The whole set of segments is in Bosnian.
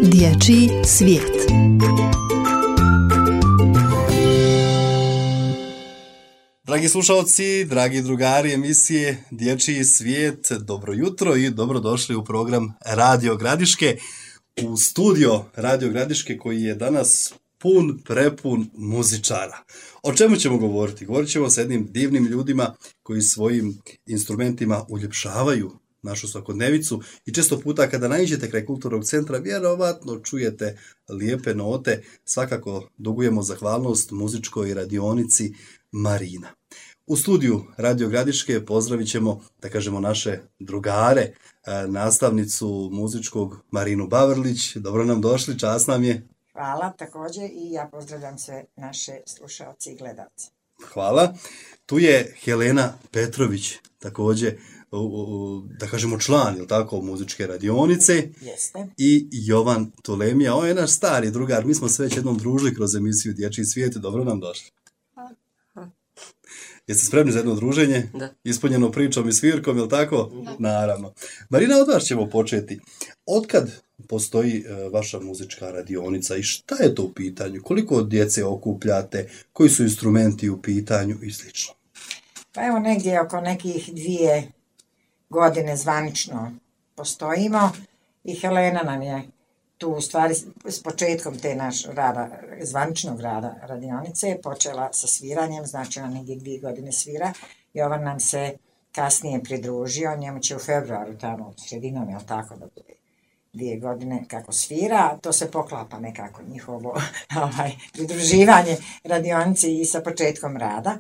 Dječji svijet. Dragi slušalci, dragi drugari emisije Dječji svijet, dobro jutro i dobrodošli u program Radio Gradiške, u studio Radio Gradiške koji je danas prepun muzičara. O čemu ćemo govoriti? Govorit ćemo sa jednim divnim ljudima koji svojim instrumentima uljepšavaju našu svakodnevicu i često puta kada naiđete kraj kulturnog centra vjerovatno čujete lijepe note. Svakako dugujemo zahvalnost muzičkoj radionici Marina. U studiju Radio Gradiške pozdravit ćemo, da kažemo, naše drugare, nastavnicu muzičkog Marinu Bavrlić. Dobro nam došli, čast nam je. Hvala, također i ja pozdravljam sve naše slušalce i gledalce. Hvala. Tu je Helena Petrović, također, da kažemo, član, ili tako, muzičke radionice. Jeste. I Jovan Tulemija, on je naš stari drugar, mi smo se već jednom družili kroz emisiju Dječji svijet, dobro nam došli. Jeste spremni za jedno druženje? Da. Ispunjeno pričom i svirkom, je li tako? Da. Naravno. Marina, od vas ćemo početi. Otkad postoji vaša muzička radionica i šta je to u pitanju? Koliko djece okupljate? Koji su instrumenti u pitanju i slično? Pa evo negdje oko nekih 2 godine zvanično postojimo i Helena nam je tu u stvari s početkom te naš rada, zvaničnog rada radionice je počela sa sviranjem, znači ona negdje 2 godine svira. Jovan nam se kasnije pridružio, njemu će u februaru tamo sredinom, je li tako, da bude 2 godine kako svira, to se poklapa nekako njihovo pridruživanje radionici i sa početkom rada.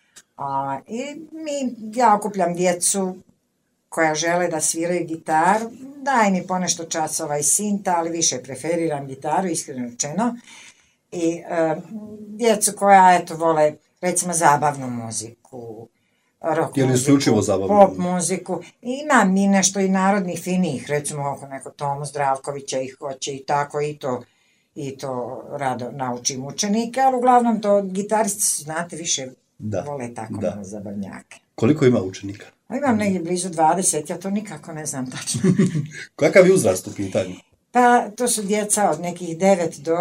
Ja okupljam djecu koja žele da sviraju gitaru, daj mi ponešto časova i sinta, ali više preferiram gitaru, iskreno rečeno. I djecu koja, eto, vole, recimo, zabavnu muziku, rock muziku, pop muziku. Imam i nešto i narodnih finijih, recimo oko neko Tomu Zdravkovića ih hoće i tako, i to rado naučim učenike, ali uglavnom to gitaristi su, znate, više vole tako zabavnjake. Koliko ima učenika? Imam negdje blizu 20, ja to nikako ne znam tačno. Kakav je uzrast u pitanju? Pa to su djeca od nekih 9 do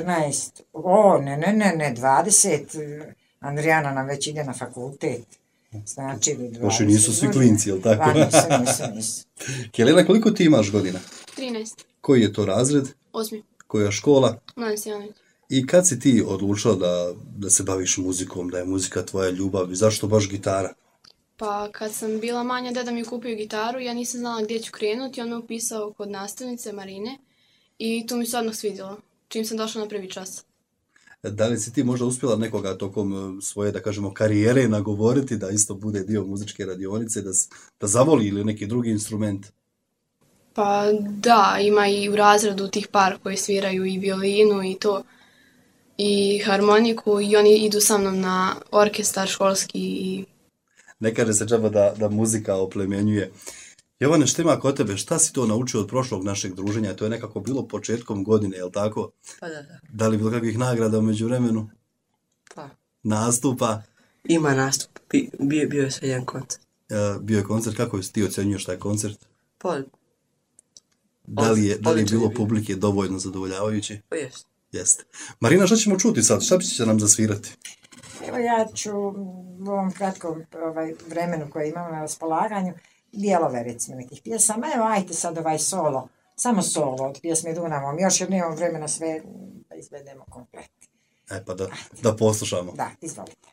14. Ne, 20. Andrijana nam već ide na fakultet. Znači, 20. Baš nisu svi klinci, jel tako? Nisu. Helena, koliko ti imaš godina? 13. Koji je to razred? 8. Koja škola? Mladen Sjanović. I kad si ti odlučila da se baviš muzikom, da je muzika tvoja ljubav i zašto baš gitara? Pa kad sam bila manja, deda mi je kupio gitaru, ja nisam znala gdje ću krenuti, on me upisao kod nastavnice Marine i tu mi se odmah svidjelo, čim sam došla na prvi čas. Da li si ti možda uspjela nekoga tokom svoje, da kažemo, karijere nagovoriti da isto bude dio muzičke radionice, da zavoli ili neki drugi instrument? Pa da, ima i u razredu tih par koji sviraju i violinu i to, i harmoniku i oni idu sa mnom na orkestar školski i... Ne kaže se džaba da muzika oplemenjuje. Jovane, šta ima kod tebe? Šta si to naučio od prošlog našeg druženja? To je nekako bilo početkom godine, je li tako? Pa da. Da li bilo kakvih nagrada u međuvremenu? Pa. Nastupa? Ima nastup. Bio je sve jedan koncert. Bio je koncert. Kako ti ocjenjuješ taj koncert? Pa. Da li je bilo publike dovoljno zadovoljavajuće? Pa jest. Jeste. Marina, šta ćemo čuti sad? Šta će nam zasvirati? Evo ja ću u ovom kratkom vremenu koje imamo na raspolaganju dijelove, recimo, nekih pjesama. Evo, ajte sad solo, samo solo od pjesme Dunavom. Još jer nemamo vremena sve da izvedemo komplet. Pa da poslušamo. Da, izvolite.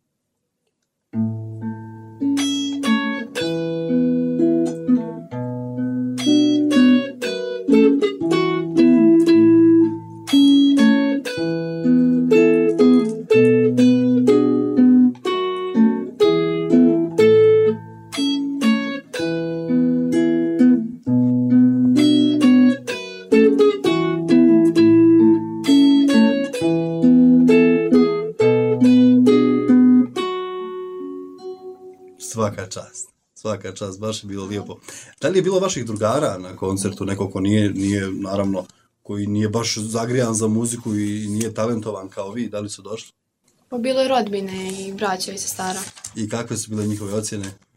Svaka čast, baš je bilo lijepo. Da li je bilo vaših drugara na koncertu, neko ko nije naravno, koji nije baš zagrijan za muziku i nije talentovan kao vi, da li su došli? Pa bilo je rodbine i braća i sestara. I kakve su bile njihove ocjene?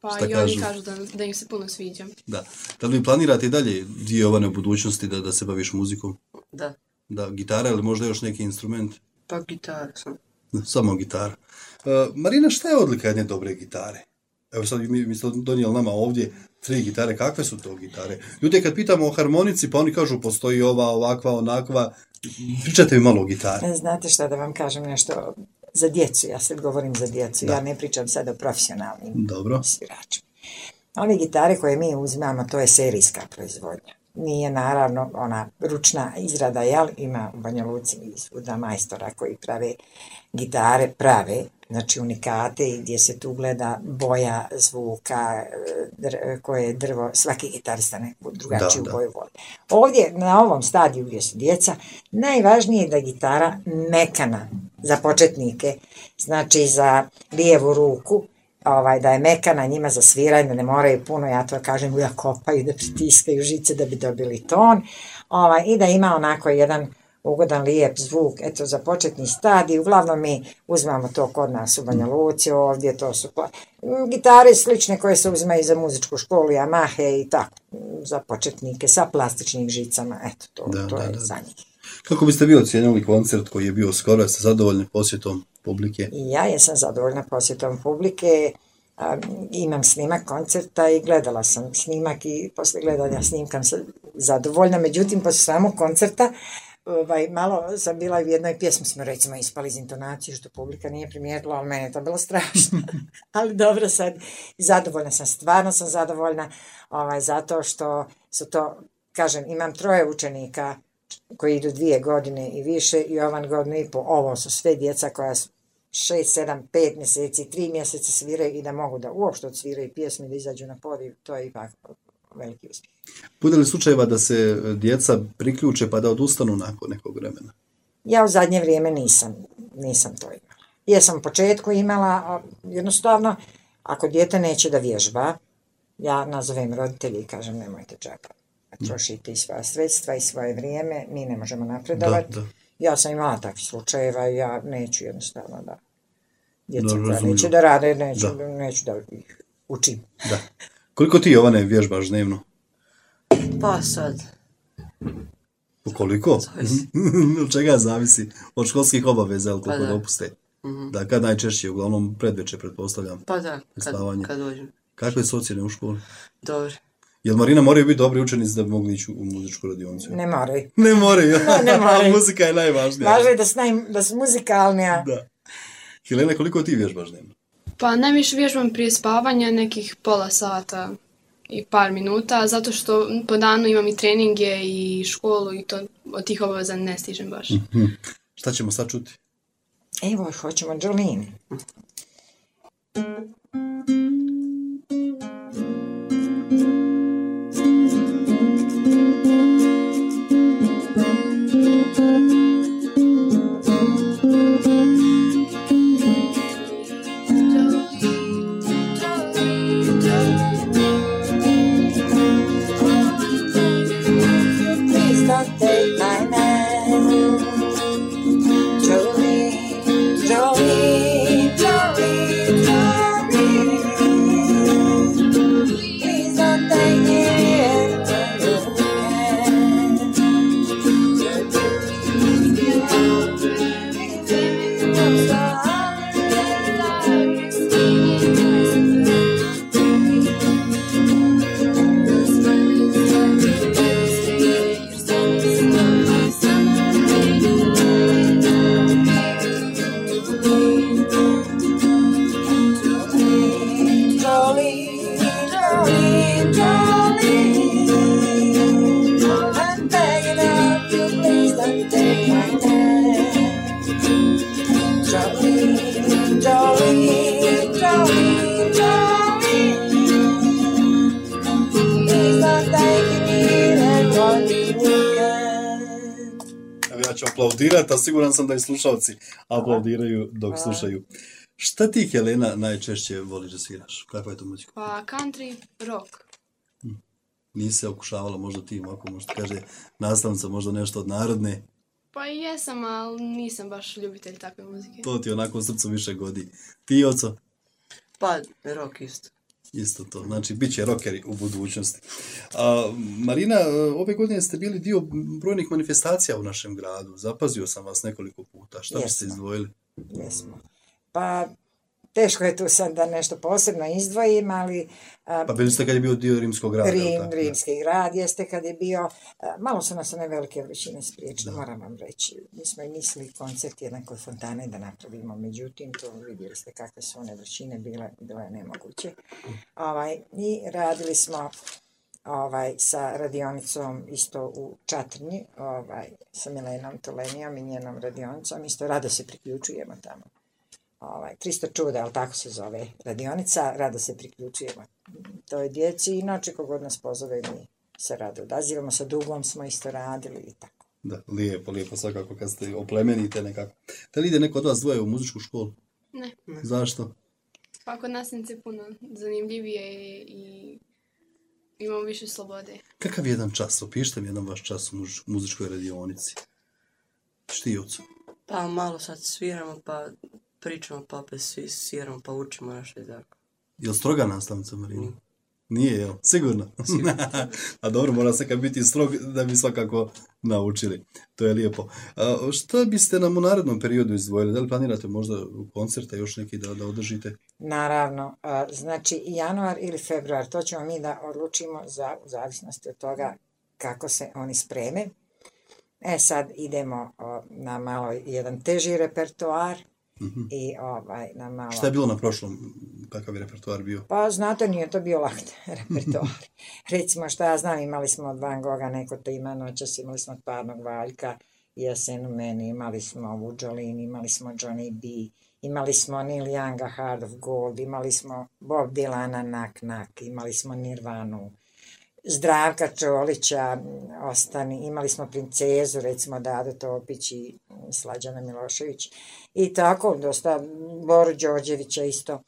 Pa Šta i oni kažu? kažu da im se puno sviđa. Da. Da li planirate i dalje dio Jovane u budućnosti da se baviš muzikom? Da. Da, gitara ili možda još neki instrument? Pa gitaru sam. Samo gitara. Marina, šta je odlika jedne dobre gitare? Evo sad mi ste donijeli nama ovdje 3 gitare. Kakve su to gitare? Ljudi kad pitamo o harmonici, pa oni kažu postoji ova, ovakva, onakva. Pričajte mi malo o gitari. Znate šta, da vam kažem nešto za djecu, ja sad govorim za djecu, Da. ja ne pričam sad o profesionalnim Dobro. sviračima. Ove gitare koje mi uzimamo, to je serijska proizvodnja. Nije naravno ona ručna izrada, jel? Ima u Banja Luci i svuda majstora koji prave gitare, prave, znači unikate i gdje se tu gleda boja zvuka, koje je drvo, svaki gitarista neku drugačiju Da. boju voli. Ovdje, na ovom stadiju gdje su djeca, najvažnije je da je gitara mekana za početnike, znači za lijevu ruku, da je mekana njima za sviranje, da ne moraju puno, ja to kažem, uvijek kopaju, da pritiskaju žice da bi dobili ton, i da ima onako jedan ugodan, lijep zvuk, eto, za početni stadij. Uglavnom mi uzmamo to kod nas u Banja Luci, ovdje to su gitare slične koje se uzimaju za muzičku školu, Yamahe i tako, za početnike, sa plastičnim žicama, eto, to je za njih. Kako biste vi ocijenili koncert koji je bio skoro, ste zadovoljni posjetom publike? I ja jesam zadovoljna posjetom publike, imam snimak koncerta i gledala sam snimak i poslije gledanja snimka sam zadovoljna, međutim poslije samog koncerta malo sam bila u jednoj pjesmi, smo recimo ispali iz intonacije, što publika nije primijetila, ali meni je to bilo strašno. Ali dobro, sad zadovoljna sam, stvarno sam zadovoljna, zato što su to, kažem, imam 3 učenika koji idu 2 godine i više i Jovan 1,5 godinu. Ovo su sve djeca koja su 6, 7, 5 mjeseci, 3 mjeseca sviraju i da mogu da uopšte odsviraju pjesme, da izađu na podiv, to je ipak veliki uspjeh. Bude li slučajeva da se djeca priključe pa da odustanu nakon nekog vremena? Ja u zadnje vrijeme nisam to imala. Jesam u početku imala, a jednostavno, ako dijete neće da vježba, ja nazovem roditelji i kažem nemojte džaba. Trošite i svoja sredstva i svoje vrijeme, mi ne možemo napredovati. Da. Ja sam imala takvih slučajeva i ja neću jednostavno da djeca koja razumljivo. neće da rade, neću da ih učim. Da. Koliko ti, Jovane, vježbaš dnevno? Pa sad. Koliko? Zavisi. Od čega zavisi? Od školskih obaveza, ili koliko Pa da. dopuste? Da, kad najčešće, uglavnom predveče, pretpostavljam. Pa da, Spavanje. kad dođem. Kakve su ocjene u školi? Dobro. Jel Marina moraju biti dobri učenici da bi mogli ići u muzičku radionicu? Ne moraju. Ne moraju. Ne moraju. Muzika je najvažnija. Važno je da su muzikalni, a Da. Helena, koliko ti vježbaš dnevno? Pa najviše vježbam prije spavanja, nekih pola sata i par minuta, zato što po danu imam i treninge i školu i to od tih obaveza ne stižem baš. Šta ćemo sad čuti? evo, hoćemo Jolene. Please don't take my man. Jolene, Jolene, Jolene, Jolene. Please don't take it when you can. Jolene, Jolene, Jolene. I'm begging of you, please don't take my hand. Jolene, Jolene, Jolene, Jolene. Please don't take me that one weekend. Evo ja ću aplaudirati, a siguran sam da i slušalci aplaudiraju dok slušaju. Šta ti, Helena, najčešće voliš da sviraš? Kakva je to muzika? Pa country, rock. Nisi se okušavala, možda ti, ako možda kaže nastavnica, možda nešto od narodne. Pa i jesam, ali nisam baš ljubitelj takve muzike. To ti onako u srcu više godi. Ti, oco? Pa, rock isto. Isto to, znači bit će rockeri u budućnosti. Marina, ove godine ste bili dio brojnih manifestacija u našem gradu. Zapazio sam vas nekoliko puta. Šta biste izdvojili? Jesmo. Pa teško je tu sad da nešto posebno izdvojim, ali... Pa bili ste kad je bio dio Rimskog grada. Rimski grad jeste kad je bio... Malo su nas one velike vrućine spriječile, moram vam reći. Mi smo i mislili koncert jedan kod fontane da napravimo, međutim, to vidjeli ste kakve su one vrućine bile, bilo je nemoguće. I radili smo sa radionicom isto u Čatrnji, sa Milenom Tolenijom i njenom radionicom, isto rado se priključujemo tamo. 300 čuda, ali tako se zove radionica, rado se priključujemo toj djeci, inače kogod nas pozove mi se rado odazivamo, sa Dugom smo isto radili i tako. Da, lijepo svakako kad ste oplemenite nekako. Da li ide neko od vas dvoje u muzičku školu? Ne. Zašto? Pa kod nas je puno zanimljivije i imamo više slobode. Kakav je jedan čas? Opišite mi jedan vaš čas u muzičkoj radionici. Štijucu. Pa malo sad sviramo, pa pričamo, pa opet sviramo, pa učimo naše jezike. Je li stroga nastavnica, Marina? Nije, jel? Sigurno? A dobro, mora se kad biti strog da bi svakako naučili. To je lijepo. Što biste nam u narednom periodu izdvojili? Da li planirate možda koncerte još neki da održite? Naravno. Znači, januar ili februar, to ćemo mi da odlučimo u zavisnosti od toga kako se oni spreme. Sad idemo na malo jedan teži repertoar. I na malo... Šta je bilo na prošlom? Kakav je repertoar bio? Pa znate, nije to bio lak repertoar. Recimo, šta ja znam, imali smo od Van Gogha, neko to ima noćas, imali smo od Parnog Valjka, Jesen u meni, imali smo Wood Jolene, imali smo Johnny B, imali smo Neil Younga, Heart of Gold, imali smo Bob Dylana, Knock Knock, imali smo Nirvanu, Zdravka Čolića, Ostani, imali smo Princezu, recimo Dado Topić i Slađana Milošević i tako, dosta Boru Đorđevića isto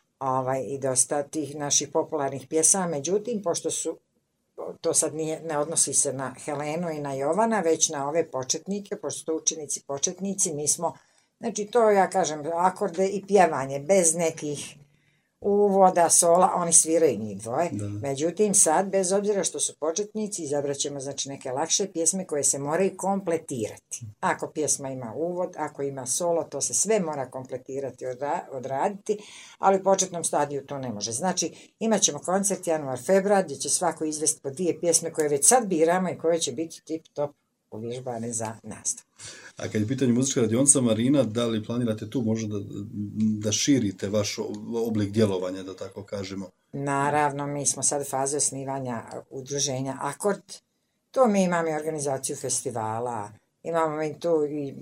i dosta tih naših popularnih pjesama, međutim, pošto su, to sad ne odnosi se na Helenu i na Jovana, već na ove početnike, pošto su to učenici početnici, mi smo, znači to ja kažem, akorde i pjevanje, bez nekih uvoda, sola, oni sviraju njih dvoje. Da. Međutim, sad, bez obzira što su početnici, izabrat ćemo znači, neke lakše pjesme koje se moraju kompletirati. Ako pjesma ima uvod, ako ima solo, to se sve mora kompletirati, odraditi, ali u početnom stadiju to ne može. Znači, imat ćemo koncert januar, februar, gdje će svako izvesti po 2 pjesme koje već sad biramo i koje će biti tip top uvježbane za nastavu. A kad je pitanje muzička radionica, Marina, da li planirate tu možda da širite vaš oblik djelovanja, da tako kažemo? Naravno, mi smo sad u fazi osnivanja udruženja Akord. Tu mi imamo i organizaciju festivala, imamo i tu i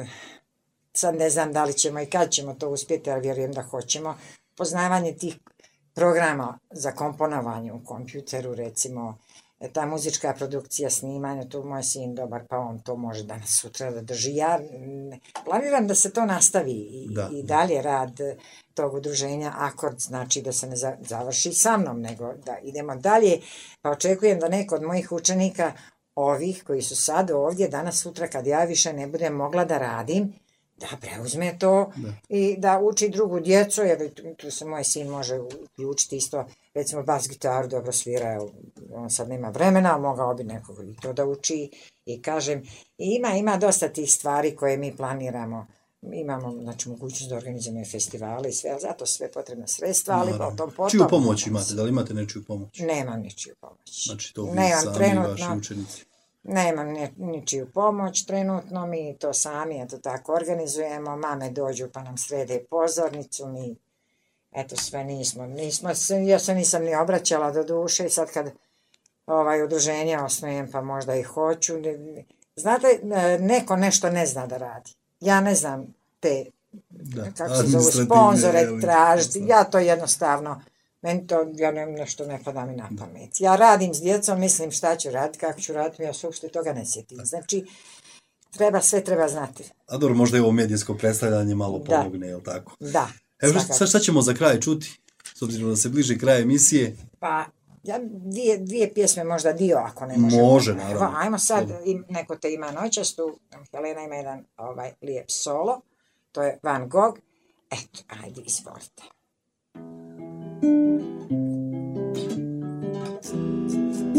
sad ne znam da li ćemo i kad ćemo to uspjeti, ali vjerujem da hoćemo. Poznavanje tih programa za komponovanje u kompjuteru, recimo, ta muzička produkcija, snimanja, tu moj sin dobar, pa on to može danas sutra da drži. Ja planiram da se to nastavi i dalje rad tog udruženja Akord, znači da se ne završi sa mnom, nego da idemo dalje. Pa očekujem da neko od mojih učenika, ovih koji su sad ovdje, danas sutra kad ja više ne budem mogla da radim, da preuzme to i da uči drugu djecu, jer tu se moj sin može uključiti isto, recimo bas gitaru dobro svira, on sad nema vremena, mogao bi nekog i to da uči i kažem, ima dosta tih stvari koje mi planiramo, imamo znači mogućnost da organizujemo festivale i sve, zato sve potrebna sredstva, ali potom... Čiju pomoć imate? Da li imate nečiju pomoć? Nemam ničiju pomoć. Znači to vi sami vaši učenici? Nemam ničiju pomoć, trenutno mi to sami, eto tako, organizujemo, mame dođu pa nam srede pozornicu, mi, eto sve ja se nisam ni obraćala do duše, sad kad udruženje osnujem pa možda i hoću, znate, neko nešto ne zna da radi, ja ne znam te, kako se zovu, sponzore tražiti, ja to jednostavno, meni to, nešto ne pada mi na pamet. Ja radim s djecom, mislim šta ću raditi, kako ću raditi, ja se uopšte toga ne sjetim. Znači, sve treba znati. A dobro, možda je ovo medijsko predstavljanje malo pomogne, je li tako? Da. Evo, šta ćemo za kraj čuti, s obzirom da se bliži kraj emisije? Pa, dvije pjesme možda dio, ako ne možemo. Može, naravno. Ajmo sad, neko te ima noćas, tu Helena ima jedan lijep solo, to je Van Gogh. Eto, ajde, izvolite. Thank you.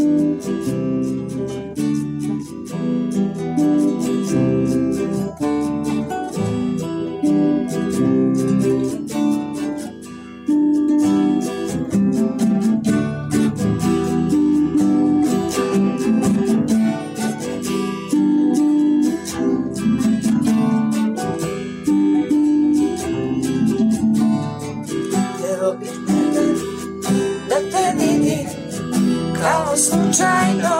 Slučajno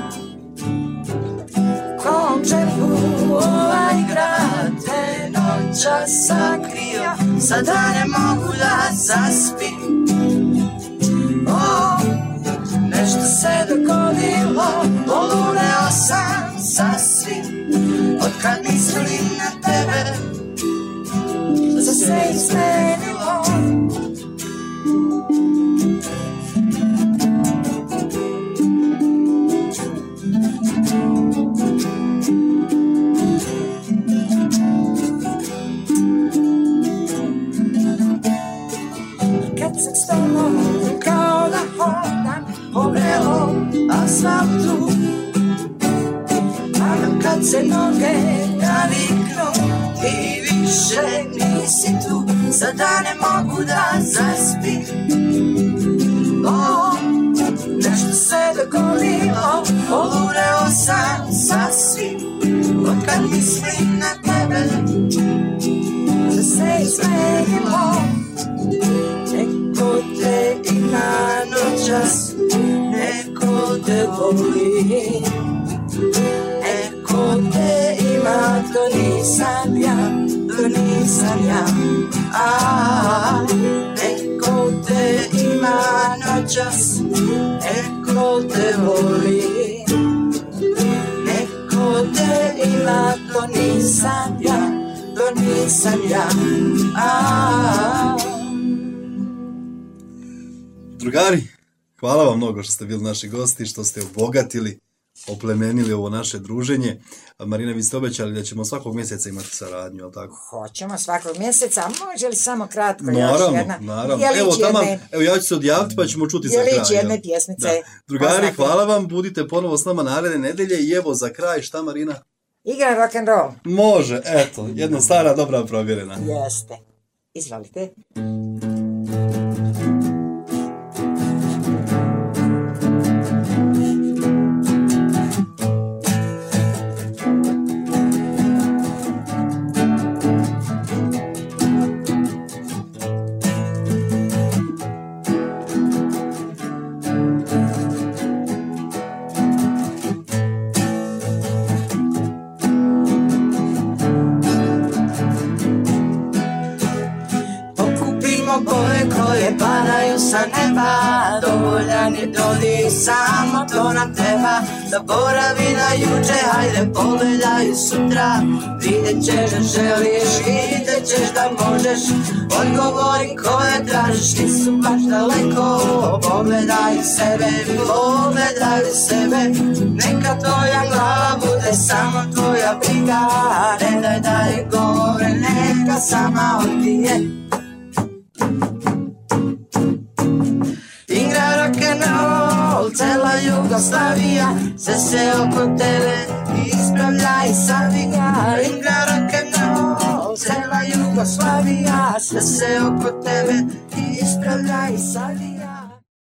kom džepu ovaj grad te noćas sakrio, sada ne mogu da zaspim. O, nešto se dogodilo, poluneo sam sasvim, otkad mislim na tebe, što se izmenilo. Kao da hodam po vrelom asfaltu, a kad se noge naviknu i više nisi tu, sada ne mogu da zaspim. O, nešto se dogodilo, poluneo sam sasvim, otkad mislim na tebe, što se izmenilo. Neko te ima noćas, neko te voli, neko te ima, to nisam ja, to nisam ja. Neko te ima noćas, neko te voli, neko te ima, to nisam ja, to nisam ja. Drugari, hvala vam mnogo što ste bili naši gosti, što ste obogatili, oplemenili ovo naše druženje. Marina, vi ste obećali da ćemo svakog mjeseca imati saradnju, je li tako? Hoćemo svakog mjeseca, a može li samo kratko naravno, još jedna? Naravno, evo ja ću se odjaviti pa ćemo čuti za kraj. Dijelić jedne pjesmice. Da. Drugari, hvala vam, budite ponovo s nama naredne nedelje i evo za kraj, šta Marina? Igra rock'n'roll. Može, eto, jedna stara, dobra, provjerena. Jeste. Izvolite. Koje padaju sa neba, dovoljan je dodir, samo to nam treba. Zaboravi na juče, hajde pogledaj sutra. Vidjet ćeš da želiš, vidjet ćeš da možeš. Odgovori koje tražiš, nisu baš daleko. Pogledaj sebe, pogledaj sebe. Neka tvoja glava bude samo tvoja briga. Ne daj da je govore, neka sama odbije. Igra rock'n'roll, cela Jugoslavija, sve se oko tebe ispravlja i savija. Igra rock'n'roll, cela Jugoslavija, sve se oko tebe ispravlja i savija.